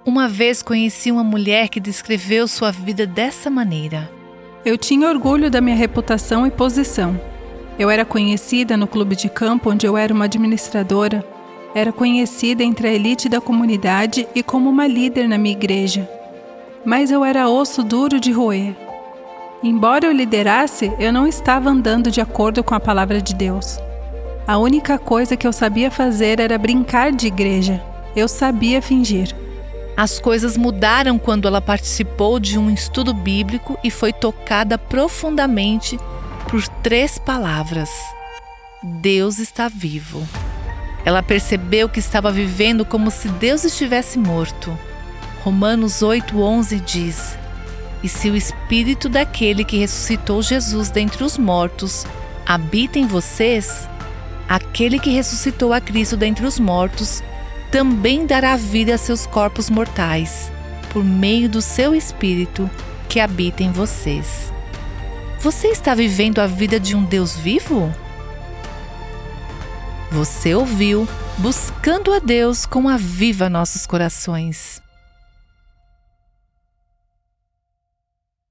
Uma vez conheci uma mulher que descreveu sua vida dessa maneira. Eu tinha orgulho da minha reputação e posição. Eu era conhecida no clube de campo onde eu era uma administradora. Era conhecida entre a elite da comunidade e como uma líder na minha igreja. Mas eu era osso duro de roer. Embora eu liderasse, eu não estava andando de acordo com a palavra de Deus. A única coisa que eu sabia fazer era brincar de igreja. Eu sabia fingir. As coisas mudaram quando ela participou de um estudo bíblico e foi tocada profundamente por 3 palavras: Deus está vivo. Ela percebeu que estava vivendo como se Deus estivesse morto. Romanos 8:11 diz: E se o Espírito daquele que ressuscitou Jesus dentre os mortos habita em vocês, aquele que ressuscitou a Cristo dentre os mortos também dará vida a seus corpos mortais, por meio do seu Espírito que habita em vocês. Você está vivendo a vida de um Deus vivo? Você ouviu Buscando a Deus com Aviva Nossos Corações.